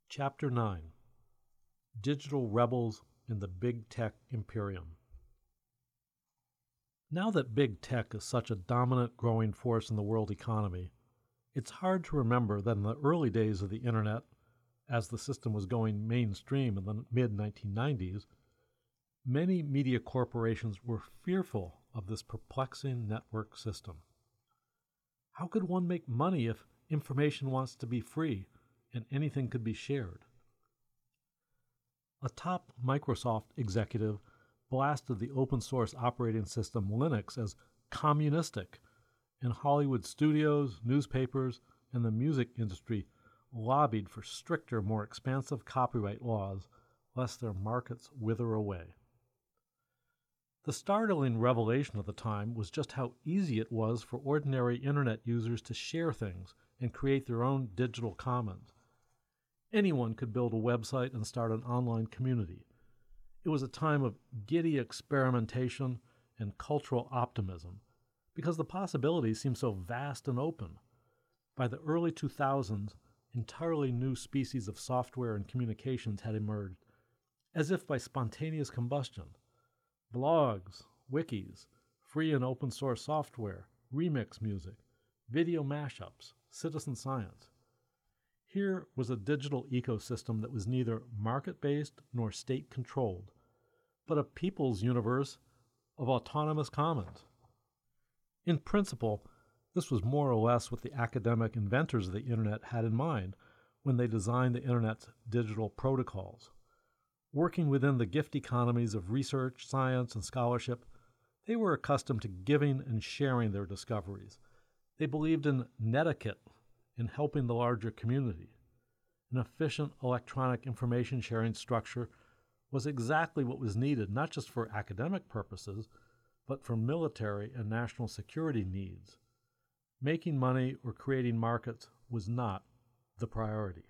Chapter 9 Digital Rebels in the Big Tech Imperium. Now that big tech is such a dominant growing force in the world economy, it's hard to remember that in the early days of the Internet, as the system was going mainstream in the mid-1990s, many media corporations were fearful of this perplexing network system. How could one make money if information wants to be free and anything could be shared? A top Microsoft executive blasted the open source operating system Linux as communistic, and Hollywood studios, newspapers, and the music industry lobbied for stricter, more expansive copyright laws lest their markets wither away. The startling revelation of the time was just how easy it was for ordinary Internet users to share things and create their own digital commons. Anyone could build a website and start an online community. It was a time of giddy experimentation and cultural optimism because the possibilities seemed so vast and open. By the early 2000s, entirely new species of software and communications had emerged, as if by spontaneous combustion. Blogs, wikis, free and open source software, remix music, video mashups, citizen science. Here was a digital ecosystem that was neither market-based nor state-controlled, but a people's universe of autonomous commons. In principle, this was more or less what the academic inventors of the Internet had in mind when they designed the Internet's digital protocols. Working within the gift economies of research, science, and scholarship, they were accustomed to giving and sharing their discoveries. They believed in netiquette in helping the larger community. An efficient electronic information sharing structure was exactly what was needed, not just for academic purposes, but for military and national security needs. Making money or creating markets was not the priority.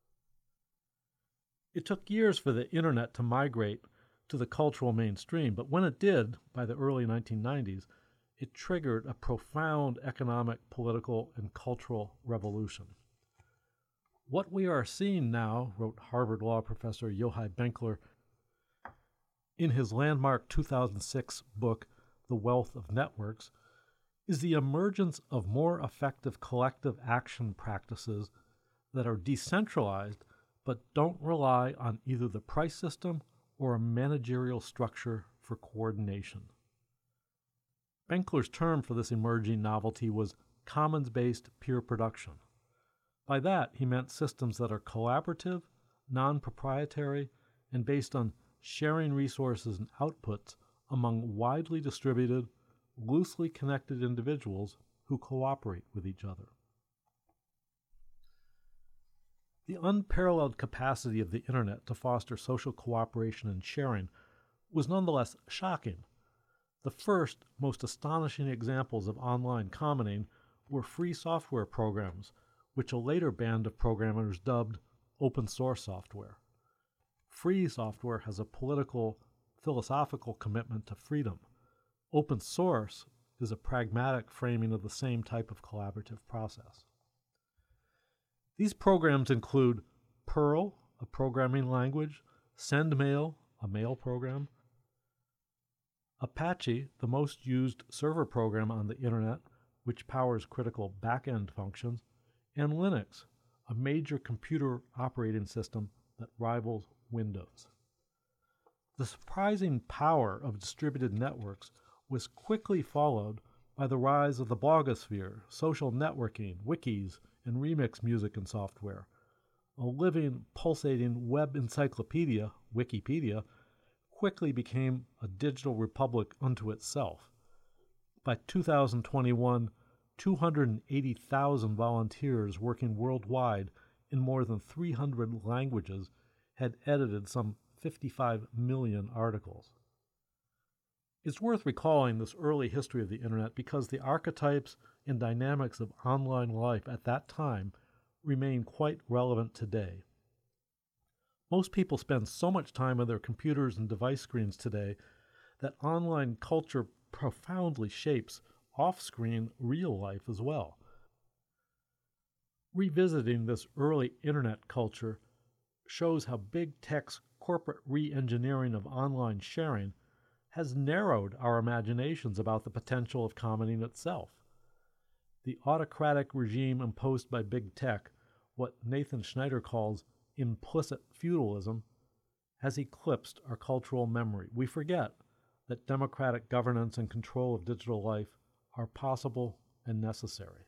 It took years for the Internet to migrate to the cultural mainstream, but when it did, by the early 1990s, it triggered a profound economic, political, and cultural revolution. What we are seeing now, wrote Harvard Law professor Yochai Benkler in his landmark 2006 book, The Wealth of Networks, is the emergence of more effective collective action practices that are decentralized but don't rely on either the price system or a managerial structure for coordination. Benkler's term for this emerging novelty was commons-based peer production. By that, he meant systems that are collaborative, non-proprietary, and based on sharing resources and outputs among widely distributed, loosely connected individuals who cooperate with each other. The unparalleled capacity of the Internet to foster social cooperation and sharing was nonetheless shocking. The first, most astonishing examples of online commenting were free software programs, which a later band of programmers dubbed open source software. Free software has a political, philosophical commitment to freedom. Open source is a pragmatic framing of the same type of collaborative process. These programs include Perl, a programming language, SendMail, a mail program, Apache, the most used server program on the Internet, which powers critical back-end functions, and Linux, a major computer operating system that rivals Windows. The surprising power of distributed networks was quickly followed by the rise of the blogosphere, social networking, wikis, and remix music and software. A living, pulsating web encyclopedia, Wikipedia, quickly became a digital republic unto itself. By 2021, 280,000 volunteers working worldwide in more than 300 languages had edited some 55 million articles. It's worth recalling this early history of the Internet because the archetypes and dynamics of online life at that time remain quite relevant today. Most people spend so much time on their computers and device screens today that online culture profoundly shapes off-screen real life as well. Revisiting this early Internet culture shows how big tech's corporate re-engineering of online sharing has narrowed our imaginations about the potential of commenting itself. The autocratic regime imposed by big tech, what Nathan Schneider calls implicit feudalism, has eclipsed our cultural memory. We forget that democratic governance and control of digital life are possible and necessary.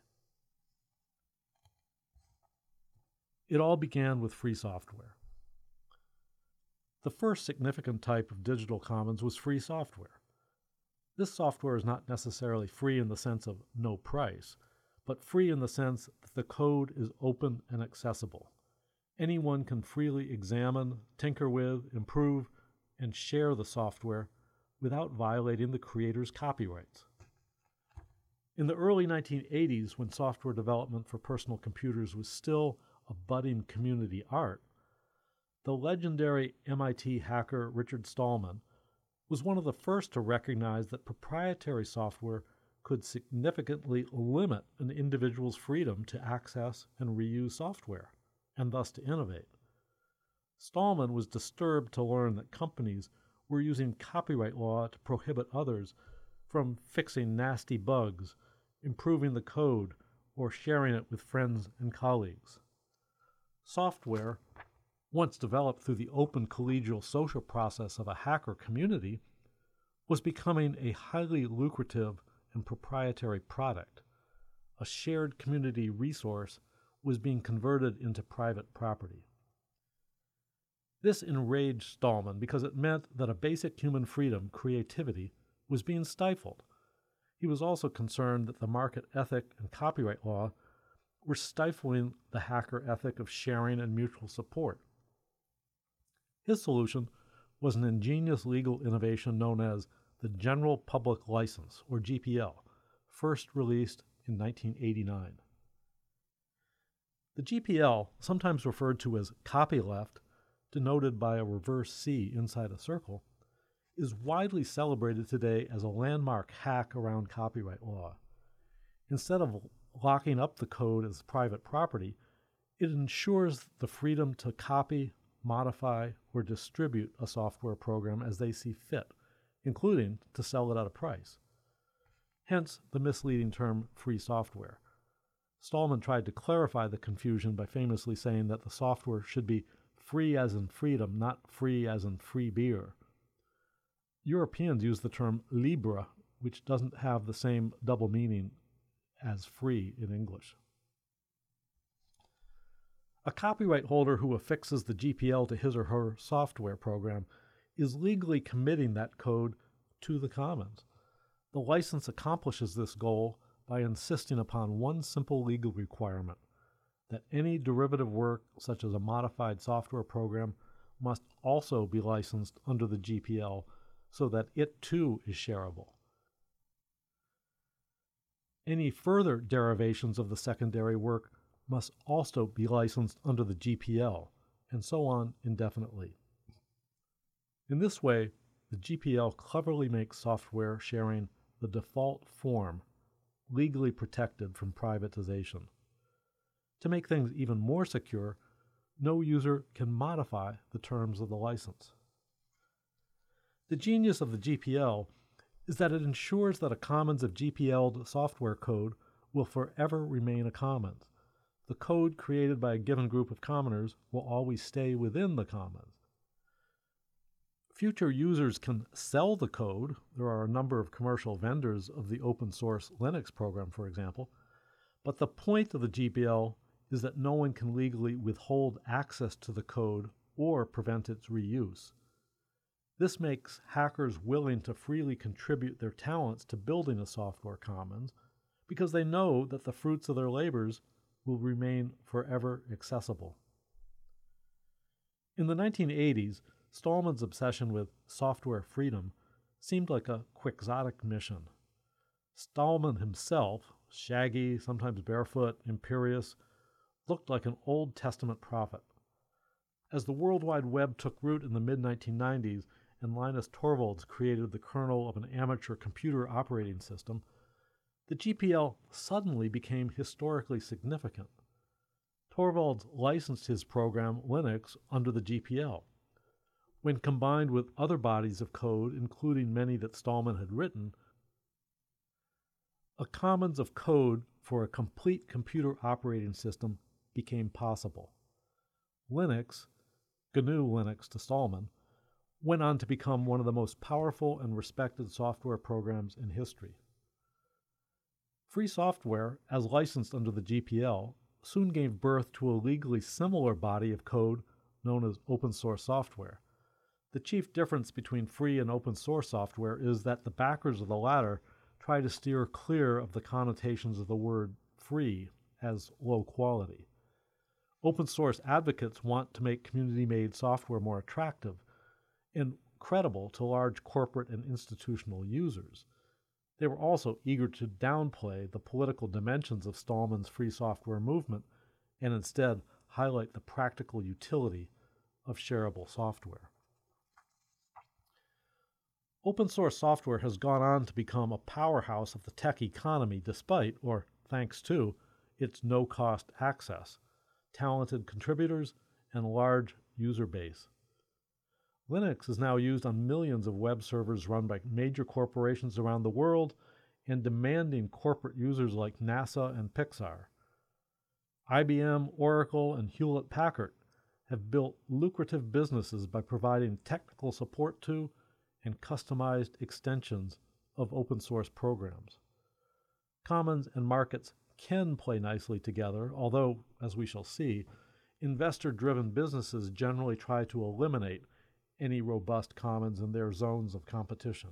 It all began with free software. The first significant type of digital commons was free software. This software is not necessarily free in the sense of no price, but free in the sense that the code is open and accessible. Anyone can freely examine, tinker with, improve, and share the software without violating the creator's copyrights. In the early 1980s, when software development for personal computers was still a budding community art, the legendary MIT hacker Richard Stallman was one of the first to recognize that proprietary software could significantly limit an individual's freedom to access and reuse software, and thus to innovate. Stallman was disturbed to learn that companies were using copyright law to prohibit others from fixing nasty bugs, improving the code, or sharing it with friends and colleagues. Software, once developed through the open collegial social process of a hacker community, was becoming a highly lucrative and proprietary product. A shared community resource was being converted into private property. This enraged Stallman because it meant that a basic human freedom, creativity, was being stifled. He was also concerned that the market ethic and copyright law were stifling the hacker ethic of sharing and mutual support. His solution was an ingenious legal innovation known as the General Public License, or GPL, first released in 1989. The GPL, sometimes referred to as copyleft, denoted by a reverse C inside a circle, is widely celebrated today as a landmark hack around copyright law. Instead of locking up the code as private property, it ensures the freedom to copy, modify, or distribute a software program as they see fit, including to sell it at a price. Hence the misleading term free software. Stallman tried to clarify the confusion by famously saying that the software should be free as in freedom, not free as in free beer. Europeans use the term libre, which doesn't have the same double meaning as free in English. A copyright holder who affixes the GPL to his or her software program is legally committing that code to the commons. The license accomplishes this goal by insisting upon one simple legal requirement, that any derivative work, such as a modified software program, must also be licensed under the GPL so that it too is shareable. Any further derivations of the secondary work must also be licensed under the GPL, and so on indefinitely. In this way, the GPL cleverly makes software sharing the default form, legally protected from privatization. To make things even more secure, no user can modify the terms of the license. The genius of the GPL is that it ensures that a commons of GPL'd software code will forever remain a commons. The code created by a given group of commoners will always stay within the commons. Future users can sell the code. There are a number of commercial vendors of the open source Linux program, for example. But the point of the GPL is that no one can legally withhold access to the code or prevent its reuse. This makes hackers willing to freely contribute their talents to building a software commons because they know that the fruits of their labors will remain forever accessible. In the 1980s, Stallman's obsession with software freedom seemed like a quixotic mission. Stallman himself, shaggy, sometimes barefoot, imperious, looked like an Old Testament prophet. As the World Wide Web took root in the mid-1990s and Linus Torvalds created the kernel of an amateur computer operating system, the GPL suddenly became historically significant. Torvalds licensed his program Linux under the GPL. When combined with other bodies of code, including many that Stallman had written, a commons of code for a complete computer operating system became possible. Linux, GNU Linux to Stallman, went on to become one of the most powerful and respected software programs in history. Free software, as licensed under the GPL, soon gave birth to a legally similar body of code known as open source software. The chief difference between free and open source software is that the backers of the latter try to steer clear of the connotations of the word free as low quality. Open source advocates want to make community-made software more attractive and credible to large corporate and institutional users. They were also eager to downplay the political dimensions of Stallman's free software movement and instead highlight the practical utility of shareable software. Open source software has gone on to become a powerhouse of the tech economy despite, or thanks to, its no-cost access, talented contributors, and large user base. Linux is now used on millions of web servers run by major corporations around the world and demanding corporate users like NASA and Pixar. IBM, Oracle, and Hewlett-Packard have built lucrative businesses by providing technical support to and customized extensions of open source programs. Commons and markets can play nicely together, although, as we shall see, investor-driven businesses generally try to eliminate any robust commons in their zones of competition.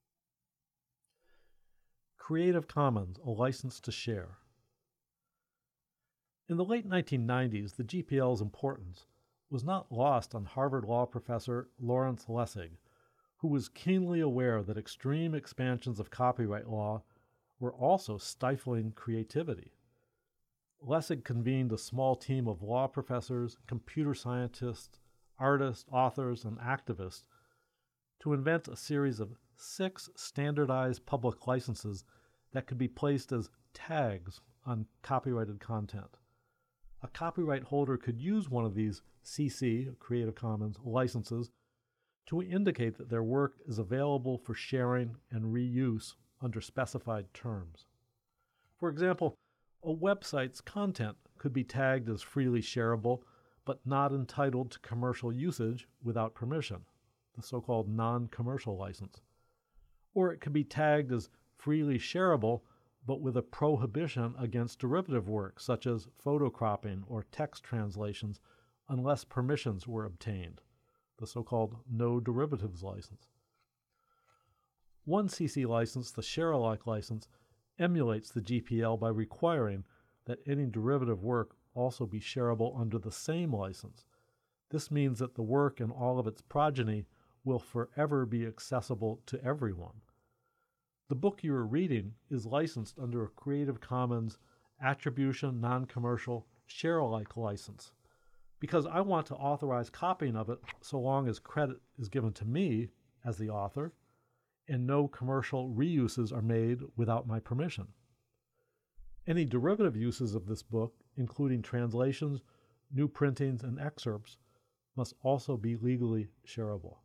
Creative Commons, a license to share. In the late 1990s, the GPL's importance was not lost on Harvard Law professor Lawrence Lessig, who was keenly aware that extreme expansions of copyright law were also stifling creativity. Lessig convened a small team of law professors, computer scientists, artists, authors, and activists to invent a series of 6 standardized public licenses that could be placed as tags on copyrighted content. A copyright holder could use one of these CC, Creative Commons, licenses to indicate that their work is available for sharing and reuse under specified terms. For example, a website's content could be tagged as freely shareable but not entitled to commercial usage without permission, the so-called non-commercial license. Or it could be tagged as freely shareable but with a prohibition against derivative work such as photocropping or text translations unless permissions were obtained, the so-called no derivatives license. One CC license, the share-alike license, emulates the GPL by requiring that any derivative work also be shareable under the same license. This means that the work and all of its progeny will forever be accessible to everyone. The book you are reading is licensed under a Creative Commons Attribution Non-Commercial Share-alike license because I want to authorize copying of it so long as credit is given to me as the author and no commercial reuses are made without my permission. Any derivative uses of this book, including translations, new printings, and excerpts, must also be legally shareable.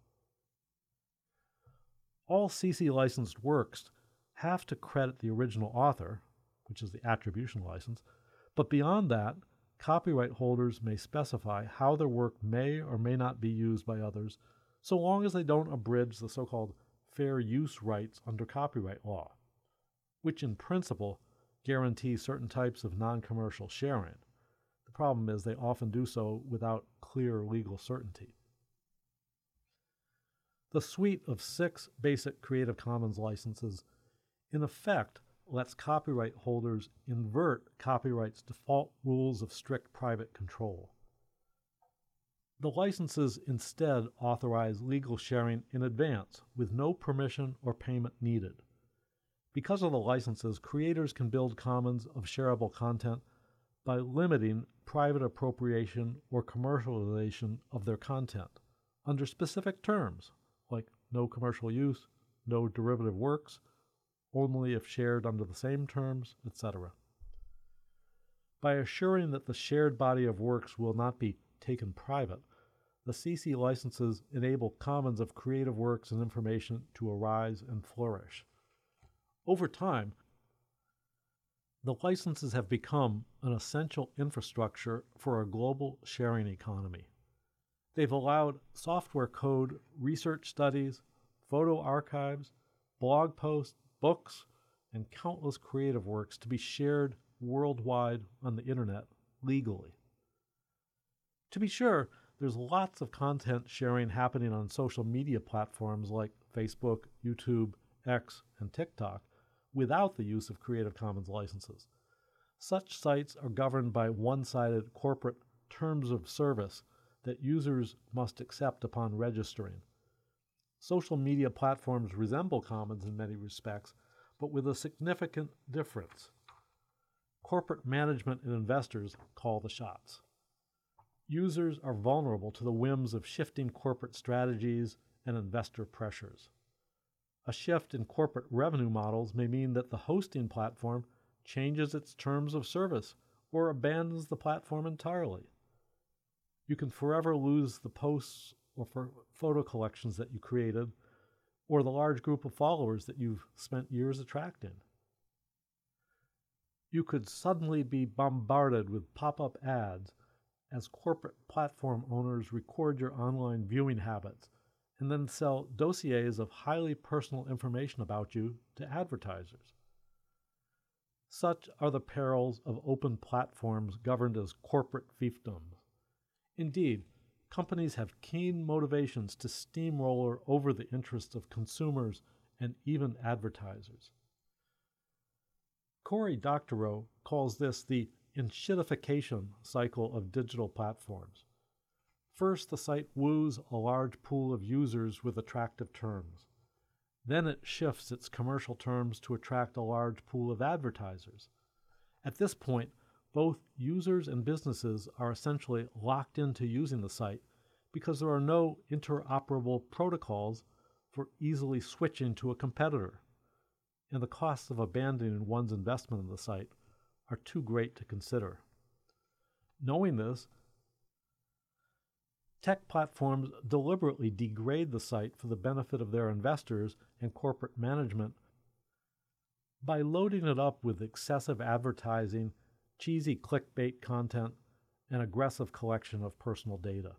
All CC licensed works have to credit the original author, which is the attribution license, but beyond that, copyright holders may specify how their work may or may not be used by others, so long as they don't abridge the so-called fair use rights under copyright law, which in principle guarantee certain types of non-commercial sharing. The problem is they often do so without clear legal certainty. The suite of 6 basic Creative Commons licenses in effect lets copyright holders invert copyright's default rules of strict private control. The licenses instead authorize legal sharing in advance with no permission or payment needed. Because of the licenses, creators can build commons of shareable content by limiting private appropriation or commercialization of their content under specific terms, like no commercial use, no derivative works, only if shared under the same terms, etc. By assuring that the shared body of works will not be taken private, the CC licenses enable commons of creative works and information to arise and flourish. Over time, the licenses have become an essential infrastructure for a global sharing economy. They've allowed software code, research studies, photo archives, blog posts, books, and countless creative works to be shared worldwide on the internet legally. To be sure, there's lots of content sharing happening on social media platforms like Facebook, YouTube, X, and TikTok without the use of Creative Commons licenses. Such sites are governed by one-sided corporate terms of service that users must accept upon registering. Social media platforms resemble Commons in many respects, but with a significant difference. Corporate management and investors call the shots. Users are vulnerable to the whims of shifting corporate strategies and investor pressures. A shift in corporate revenue models may mean that the hosting platform changes its terms of service or abandons the platform entirely. You can forever lose the posts or photo collections that you created or the large group of followers that you've spent years attracting. You could suddenly be bombarded with pop-up ads as corporate platform owners record your online viewing habits and then sell dossiers of highly personal information about you to advertisers. Such are the perils of open platforms governed as corporate fiefdoms. Indeed, companies have keen motivations to steamroller over the interests of consumers and even advertisers. Cory Doctorow calls this the enshittification cycle of digital platforms. First, the site woos a large pool of users with attractive terms. Then it shifts its commercial terms to attract a large pool of advertisers. At this point, both users and businesses are essentially locked into using the site because there are no interoperable protocols for easily switching to a competitor, and the costs of abandoning one's investment in the site are too great to consider. Knowing this, tech platforms deliberately degrade the site for the benefit of their investors and corporate management by loading it up with excessive advertising, cheesy clickbait content, and aggressive collection of personal data.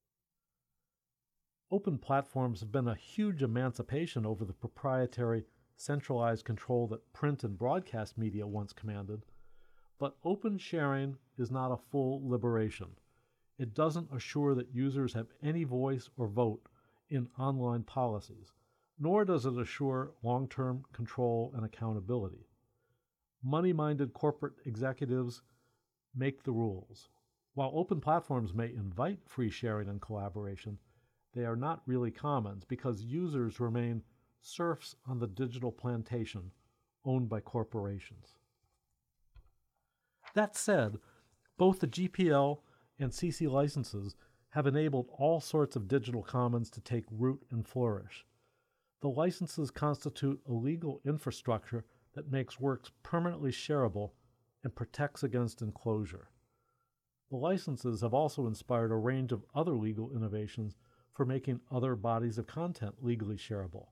Open platforms have been a huge emancipation over the proprietary, centralized control that print and broadcast media once commanded, but open sharing is not a full liberation. It doesn't assure that users have any voice or vote in online policies, nor does it assure long-term control and accountability. Money-minded corporate executives make the rules. While open platforms may invite free sharing and collaboration, they are not really commons because users remain serfs on the digital plantation owned by corporations. That said, both the GPL and CC licenses have enabled all sorts of digital commons to take root and flourish. The licenses constitute a legal infrastructure that makes works permanently shareable and protects against enclosure. The licenses have also inspired a range of other legal innovations for making other bodies of content legally shareable,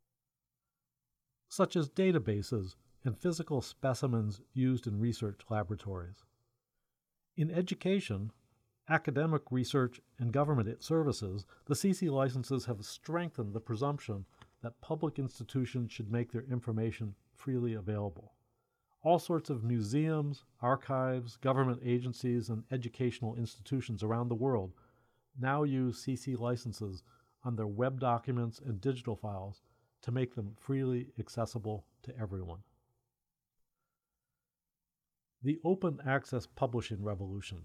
such as databases and physical specimens used in research laboratories. In education, academic research, and government services, the CC licenses have strengthened the presumption that public institutions should make their information freely available. All sorts of museums, archives, government agencies, and educational institutions around the world now use CC licenses on their web documents and digital files to make them freely accessible to everyone. The open access publishing revolution.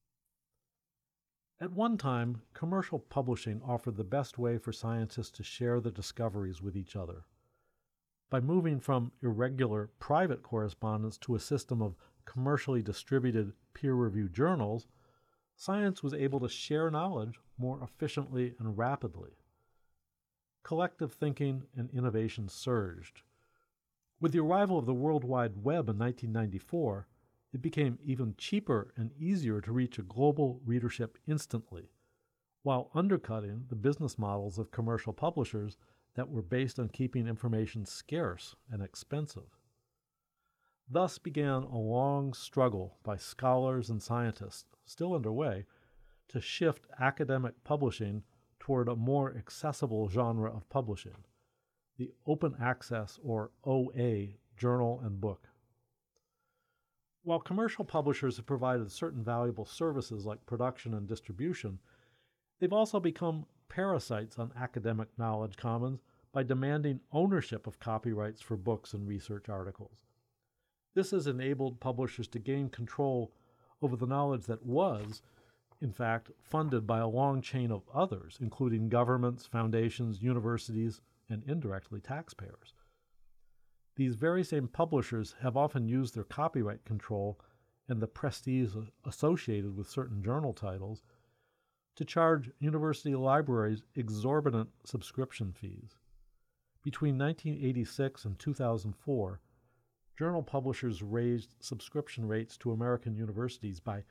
At one time, commercial publishing offered the best way for scientists to share their discoveries with each other. By moving from irregular private correspondence to a system of commercially distributed peer-reviewed journals, science was able to share knowledge more efficiently and rapidly. Collective thinking and innovation surged. With the arrival of the World Wide Web in 1994, it became even cheaper and easier to reach a global readership instantly, while undercutting the business models of commercial publishers that were based on keeping information scarce and expensive. Thus began a long struggle by scholars and scientists, still underway, to shift academic publishing toward a more accessible genre of publishing, the open access or OA journal and book. While commercial publishers have provided certain valuable services like production and distribution, they've also become parasites on academic knowledge commons by demanding ownership of copyrights for books and research articles. This has enabled publishers to gain control over the knowledge that was, in fact, funded by a long chain of others, including governments, foundations, universities, and indirectly taxpayers. These very same publishers have often used their copyright control and the prestige associated with certain journal titles to charge university libraries exorbitant subscription fees. Between 1986 and 2004, journal publishers raised subscription rates to American universities by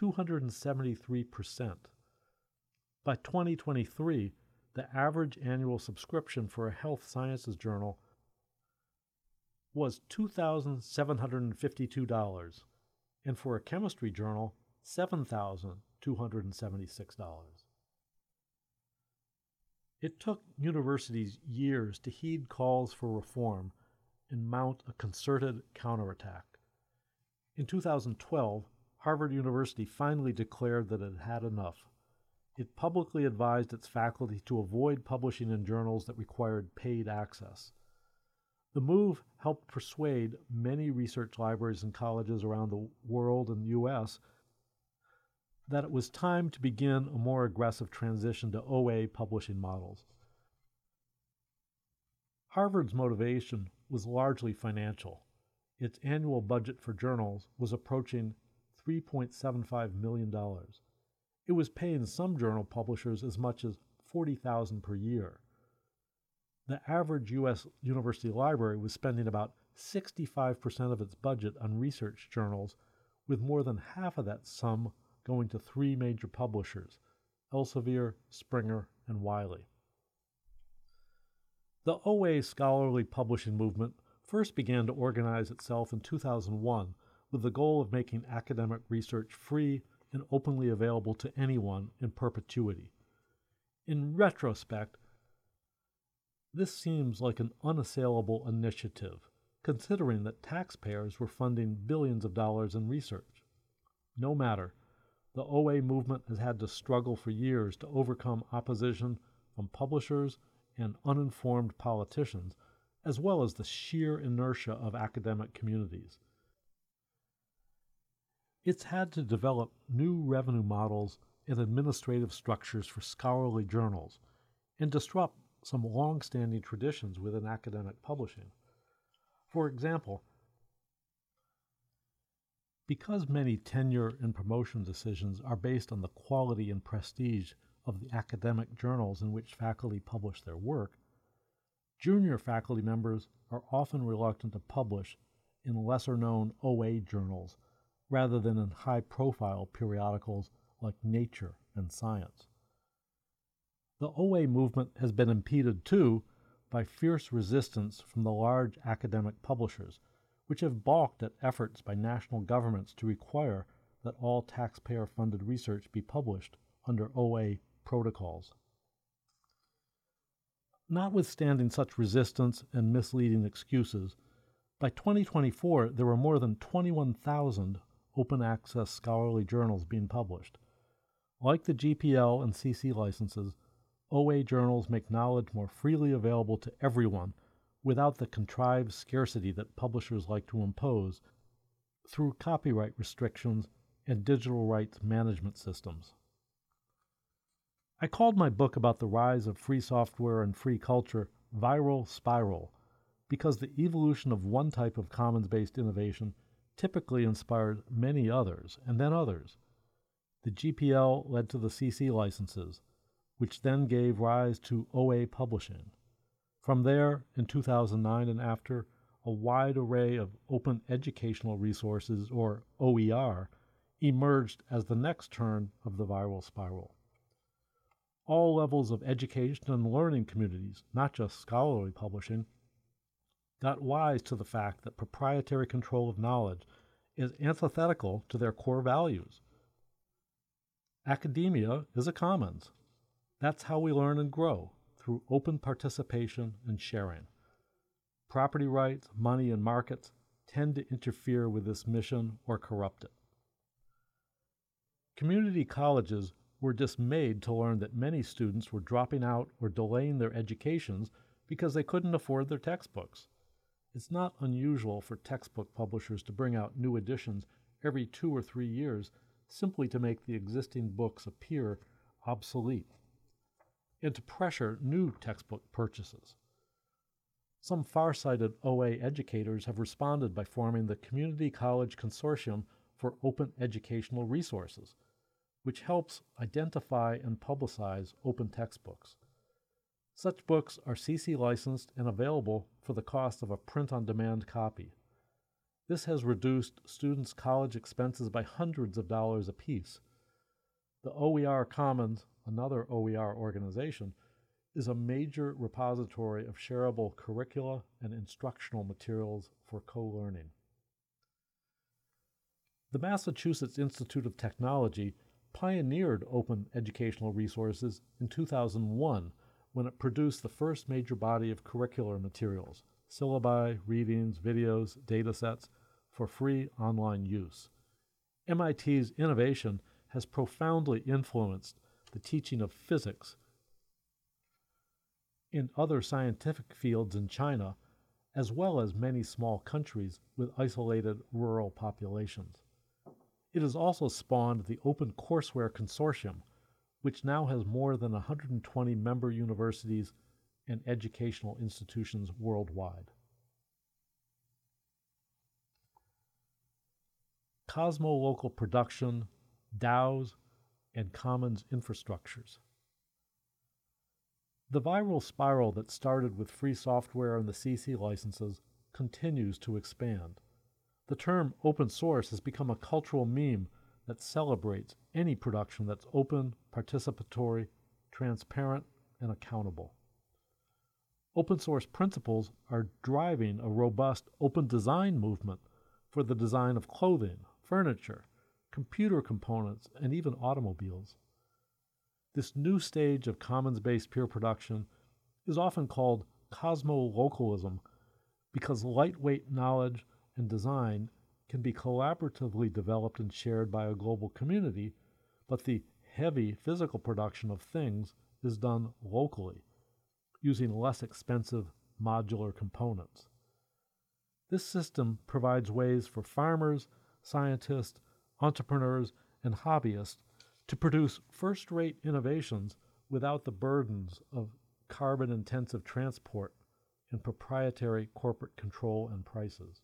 273%. By 2023, the average annual subscription for a health sciences journal was $2,752, and for a chemistry journal, $7,276. It took universities years to heed calls for reform and mount a concerted counterattack. In 2012, Harvard University finally declared that it had enough. It publicly advised its faculty to avoid publishing in journals that required paid access. The move helped persuade many research libraries and colleges around the world and the U.S. that it was time to begin a more aggressive transition to OA publishing models. Harvard's motivation was largely financial. Its annual budget for journals was approaching $3.75 million. It was paying some journal publishers as much as $40,000 per year. The average U.S. university library was spending about 65% of its budget on research journals, with more than half of that sum going to three major publishers, Elsevier, Springer, and Wiley. The OA scholarly publishing movement first began to organize itself in 2001 with the goal of making academic research free and openly available to anyone in perpetuity. In retrospect, this seems like an unassailable initiative, considering that taxpayers were funding billions of dollars in research. No matter, the OA movement has had to struggle for years to overcome opposition from publishers and uninformed politicians, as well as the sheer inertia of academic communities. It's had to develop new revenue models and administrative structures for scholarly journals, and disrupt some long-standing traditions within academic publishing. For example, because many tenure and promotion decisions are based on the quality and prestige of the academic journals in which faculty publish their work, junior faculty members are often reluctant to publish in lesser-known OA journals rather than in high-profile periodicals like Nature and Science. The OA movement has been impeded, too, by fierce resistance from the large academic publishers, which have balked at efforts by national governments to require that all taxpayer-funded research be published under OA protocols. Notwithstanding such resistance and misleading excuses, by 2024 there were more than 21,000 open-access scholarly journals being published. Like the GPL and CC licenses, OA journals make knowledge more freely available to everyone without the contrived scarcity that publishers like to impose through copyright restrictions and digital rights management systems. I called my book about the rise of free software and free culture Viral Spiral because the evolution of one type of commons-based innovation typically inspired many others, and then others. The GPL led to the CC licenses, which then gave rise to OA publishing. From there, in 2009 and after, a wide array of open educational resources, or OER, emerged as the next turn of the viral spiral. All levels of education and learning communities, not just scholarly publishing, got wise to the fact that proprietary control of knowledge is antithetical to their core values. Academia is a commons. That's how we learn and grow, through open participation and sharing. Property rights, money, and markets tend to interfere with this mission or corrupt it. Community colleges were dismayed to learn that many students were dropping out or delaying their educations because they couldn't afford their textbooks. It's not unusual for textbook publishers to bring out new editions every 2 or 3 years simply to make the existing books appear obsolete, and to pressure new textbook purchases. Some far-sighted OA educators have responded by forming the Community College Consortium for Open Educational Resources, which helps identify and publicize open textbooks. Such books are CC licensed and available for the cost of a print-on-demand copy. This has reduced students' college expenses by hundreds of dollars apiece. The OER Commons, another OER organization, is a major repository of shareable curricula and instructional materials for co-learning. The Massachusetts Institute of Technology pioneered open educational resources in 2001 when it produced the first major body of curricular materials, syllabi, readings, videos, datasets, for free online use. MIT's innovation has profoundly influenced the teaching of physics in other scientific fields in China, as well as many small countries with isolated rural populations. It has also spawned the Open Courseware Consortium, which now has more than 120 member universities and educational institutions worldwide. Cosmo-local production, DAOs, and commons infrastructures. The viral spiral that started with free software and the CC licenses continues to expand. The term open source has become a cultural meme that celebrates any production that's open, participatory, transparent, and accountable. Open source principles are driving a robust open design movement for the design of clothing, furniture, computer components, and even automobiles. This new stage of commons-based peer production is often called cosmo-localism because lightweight knowledge and design can be collaboratively developed and shared by a global community, but the heavy physical production of things is done locally, using less expensive modular components. This system provides ways for farmers, scientists, entrepreneurs, and hobbyists to produce first-rate innovations without the burdens of carbon-intensive transport and proprietary corporate control and prices.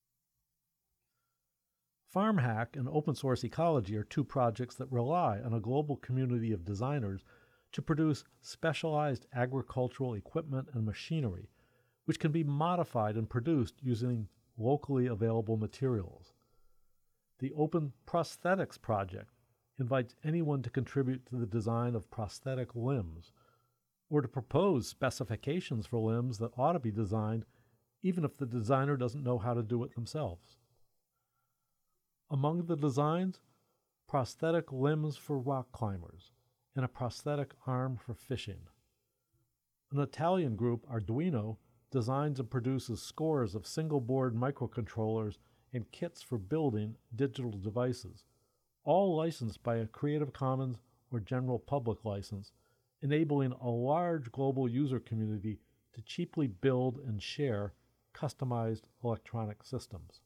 FarmHack and Open Source Ecology are two projects that rely on a global community of designers to produce specialized agricultural equipment and machinery, which can be modified and produced using locally available materials. The Open Prosthetics Project invites anyone to contribute to the design of prosthetic limbs, or to propose specifications for limbs that ought to be designed even if the designer doesn't know how to do it themselves. Among the designs, prosthetic limbs for rock climbers and a prosthetic arm for fishing. An Italian group, Arduino, designs and produces scores of single-board microcontrollers and kits for building digital devices, all licensed by a Creative Commons or general public license, enabling a large global user community to cheaply build and share customized electronic systems.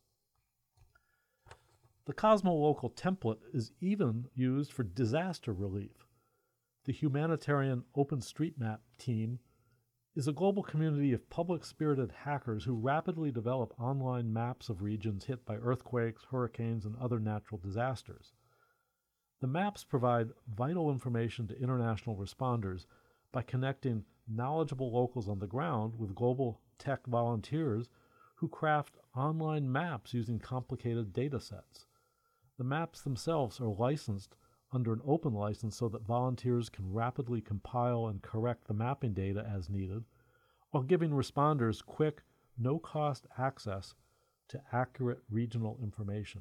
The Cosmo Local template is even used for disaster relief. The humanitarian OpenStreetMap team is a global community of public-spirited hackers who rapidly develop online maps of regions hit by earthquakes, hurricanes, and other natural disasters. The maps provide vital information to international responders by connecting knowledgeable locals on the ground with global tech volunteers who craft online maps using complicated data sets. The maps themselves are licensed under an open license so that volunteers can rapidly compile and correct the mapping data as needed, while giving responders quick, no-cost access to accurate regional information.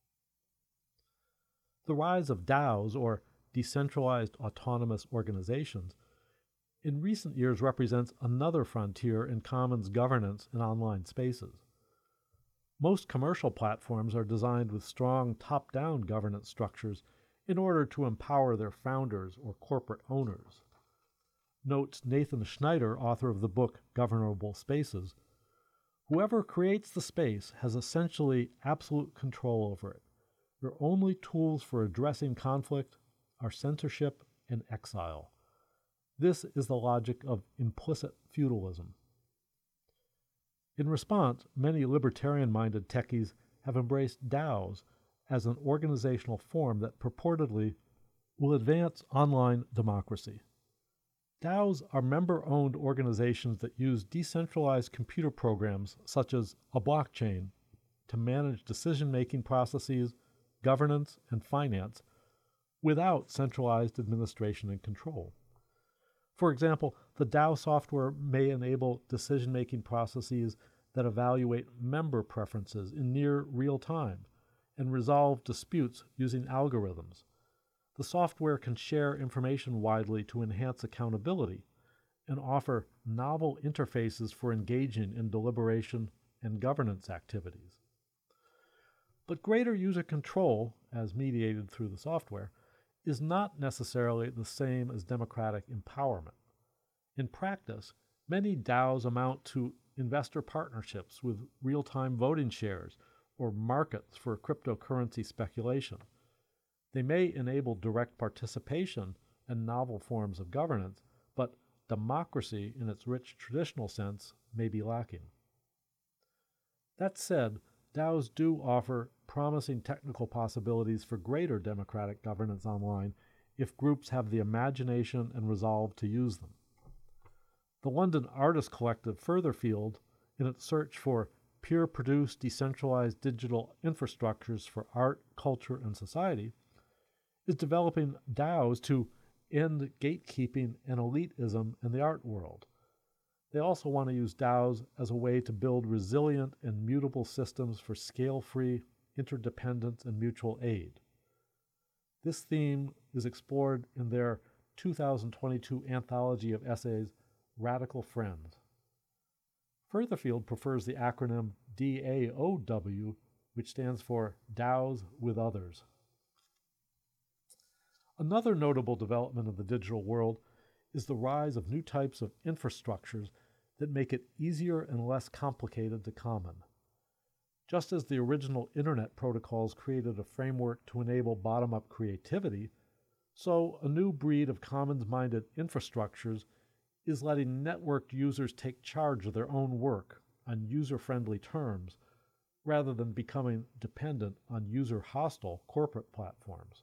The rise of DAOs, or decentralized autonomous organizations, in recent years represents another frontier in commons governance in online spaces. Most commercial platforms are designed with strong top-down governance structures in order to empower their founders or corporate owners. Notes Nathan Schneider, author of the book Governable Spaces, whoever creates the space has essentially absolute control over it. Their only tools for addressing conflict are censorship and exile. This is the logic of implicit feudalism. In response, many libertarian-minded techies have embraced DAOs as an organizational form that purportedly will advance online democracy. DAOs are member-owned organizations that use decentralized computer programs such as a blockchain to manage decision-making processes, governance, and finance without centralized administration and control. For example, the DAO software may enable decision-making processes that evaluate member preferences in near real time and resolve disputes using algorithms. The software can share information widely to enhance accountability and offer novel interfaces for engaging in deliberation and governance activities. But greater user control, as mediated through the software, is not necessarily the same as democratic empowerment. In practice, many DAOs amount to investor partnerships with real-time voting shares or markets for cryptocurrency speculation. They may enable direct participation and novel forms of governance, but democracy in its rich traditional sense may be lacking. That said, DAOs do offer promising technical possibilities for greater democratic governance online if groups have the imagination and resolve to use them. The London Artist Collective Furtherfield, in its search for peer-produced decentralized digital infrastructures for art, culture, and society, is developing DAOs to end gatekeeping and elitism in the art world. They also want to use DAOs as a way to build resilient and mutable systems for scale-free interdependence and mutual aid. This theme is explored in their 2022 anthology of essays, Radical Friends. Furtherfield prefers the acronym DAOW, which stands for DAOs with Others. Another notable development of the digital world is the rise of new types of infrastructures that make it easier and less complicated to common. Just as the original Internet protocols created a framework to enable bottom-up creativity, so a new breed of commons-minded infrastructures is letting networked users take charge of their own work on user-friendly terms rather than becoming dependent on user-hostile corporate platforms.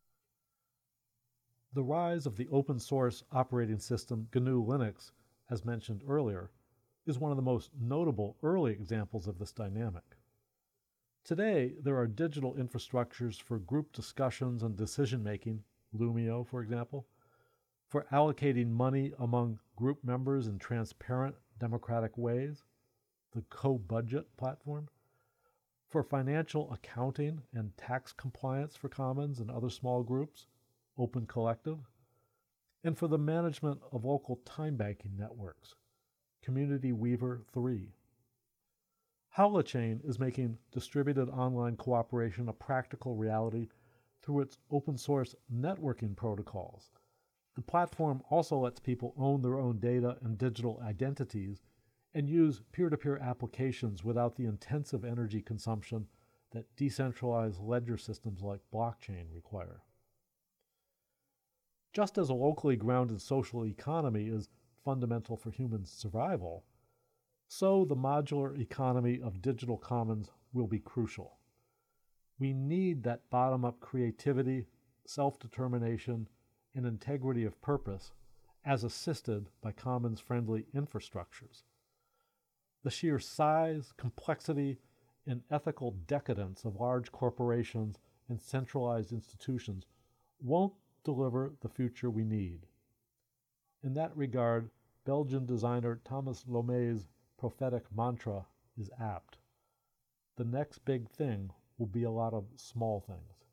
The rise of the open-source operating system GNU Linux, as mentioned earlier, is one of the most notable early examples of this dynamic. Today, there are digital infrastructures for group discussions and decision-making, Lumio, for example, for allocating money among group members in transparent, democratic ways, the Co-Budget platform, for financial accounting and tax compliance for commons and other small groups, Open Collective, and for the management of local time banking networks, Community Weaver 3. Holochain is making distributed online cooperation a practical reality through its open-source networking protocols. The platform also lets people own their own data and digital identities and use peer-to-peer applications without the intensive energy consumption that decentralized ledger systems like blockchain require. Just as a locally grounded social economy is fundamental for human survival, so the modular economy of digital commons will be crucial. We need that bottom-up creativity, self-determination, and integrity of purpose as assisted by commons-friendly infrastructures. The sheer size, complexity, and ethical decadence of large corporations and centralized institutions won't deliver the future we need. In that regard, Belgian designer Thomas Lomé's prophetic mantra is apt. The next big thing will be a lot of small things.